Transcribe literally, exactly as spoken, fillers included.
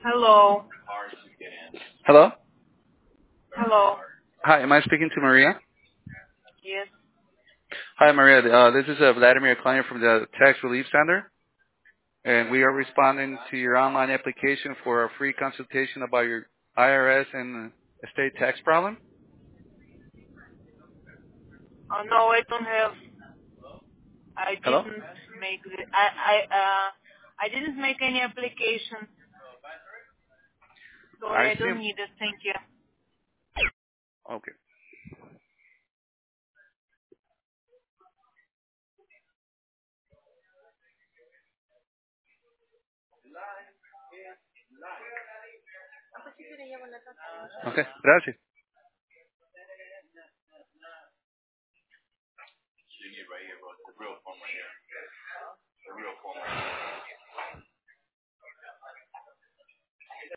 Hello. Hello? Hello. Hi, am I speaking to Maria? Yes. Hi, Maria. Uh, this is uh, Vladimir calling from the Tax Relief Center, and we are responding to your online application for a free consultation about your I R S and estate tax problem. Oh, no, I don't have. I Hello? didn't make the. I I uh I didn't make any application. I Sorry, I see. don't need it. Thank you. Okay. Okay. Gracias.